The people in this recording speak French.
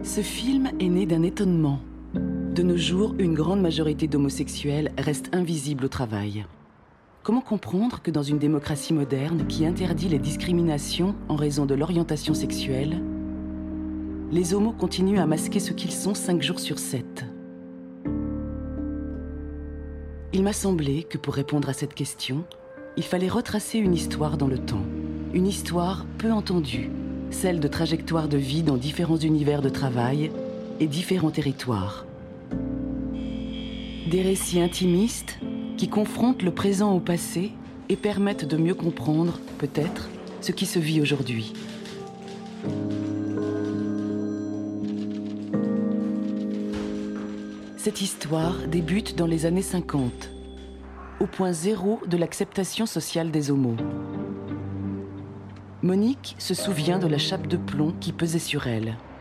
Ce film est né d'un étonnement. De nos jours, une grande majorité d'homosexuels reste invisible au travail. Comment comprendre que dans une démocratie moderne qui interdit les discriminations en raison de l'orientation sexuelle, les homos continuent à masquer ce qu'ils sont 5 jours sur 7? Il m'a semblé que pour répondre à cette question, il fallait retracer une histoire dans le temps. Une histoire peu entendue, celle de trajectoires de vie dans différents univers de travail et différents territoires. Des récits intimistes qui confrontent le présent au passé et permettent de mieux comprendre, peut-être, ce qui se vit aujourd'hui. Cette histoire débute dans les années 50, au point zéro de l'acceptation sociale des homos. Monique se souvient de la chape de plomb qui pesait sur elle.